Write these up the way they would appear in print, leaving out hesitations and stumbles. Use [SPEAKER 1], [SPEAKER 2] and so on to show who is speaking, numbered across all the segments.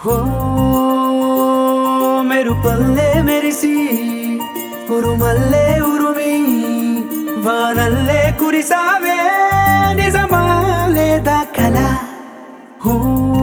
[SPEAKER 1] హో మెరుపల్లే మెరిసి ఉరుమల్లే ఉరుమి వానల్లే కురిసావే నిజమా లేదా కల హో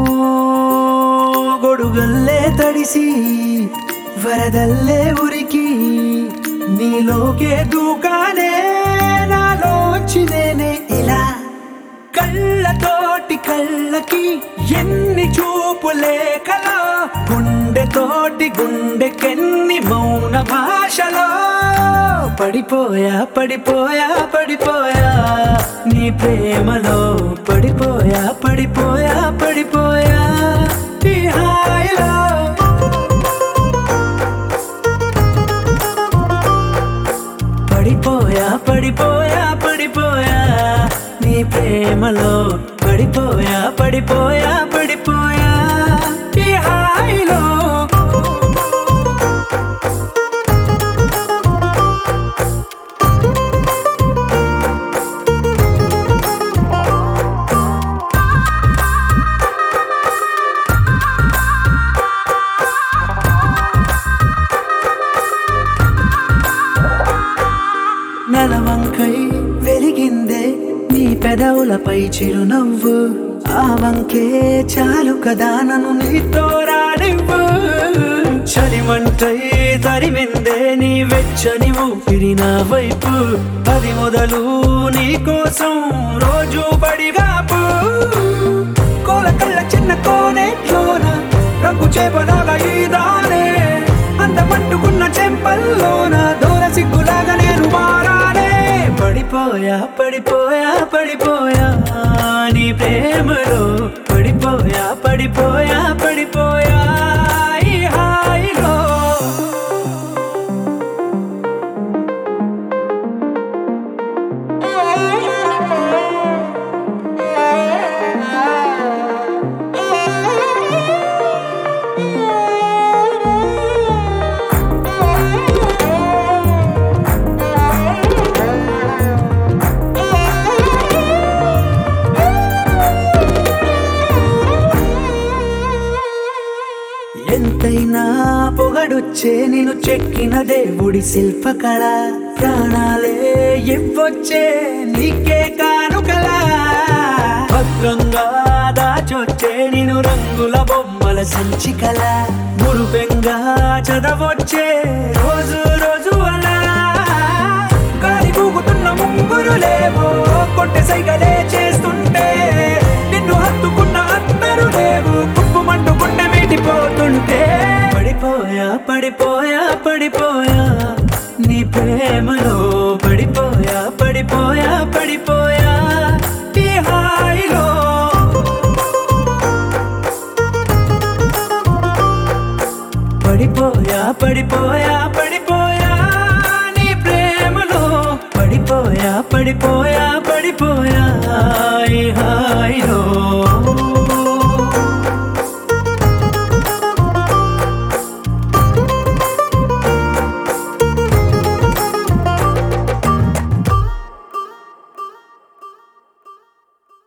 [SPEAKER 1] గొడుగల్లే తడిసి వరదల్లే ఉరికి నీలోకే దూకానే నాలోంచి నేనే ఇలా కళ్ళతోటి కళ్ళకి ఎన్ని చూపులే కలా గుండెతోటి గుండెకెన్ని మౌన భాషలో పడిపోయా పడిపోయా పడిపోయా నీ ప్రేమలో పడిపోయా పడిపోయా పడిపోయా ఈ హాయిలో పడిపోయా పడిపోయా పడిపోయా నీ ప్రేమలో పడిపోయా పడిపోయా పడిపోయా ఈ హాయిలో నలవంకై వెలిగిందే నీ పెదవులపై చిరునవ్వు ఆ వంకే చాలు కదా నన్ను నీతో రానివ్వు చలిమంటై తరిమిందే నీ వెచ్చని ఊపిరి నా వైపు అది మొదలు నీ కోసం రోజు బడిగాపు కోల కళ్ళ చిన్న కోనేట్లోన రంగు చేపలాగా ఈదానే అందమంటుకున్న చెంపల్లోన దూర సిగ్గులాగా నేను మారానే పడిపోయా పడిపోయా పడిపోయా నీ ప్రేమలో పడిపోయా పడిపోయా పడిపోయా ఈ హాయిలో ఎంతైనా పొగడొచ్చే నేను చెక్కిన దేవుడి శిల్పకళ ప్రాణాలే ఇవ్వొచ్చే నీకే కానుకలా భద్రంగా దాచొచ్చే నేను రంగుల బొమ్మల సంచికల మురుపెంగా చదవొచ్చే రోజు రోజు అలా గాలి కూగుతున్న ముంగురులేవో కొట్టె సైగలే చేస్తుంటే నిన్ను హత్తుకున్న అందరూ లేవు కుప్పుమంటూ గుండె మీటిపోతుంటే పడిపోయా పడిపోయా పడిపోయా నీ ప్రేమలో పడిపోయా పడిపోయా పడిపోయా ఈ హాయిలో పడిపోయా పడిపోయా పడిపోయా నీ ప్రేమలో పడిపోయా పడిపోయా పడిపోయా ఈ హాయిలో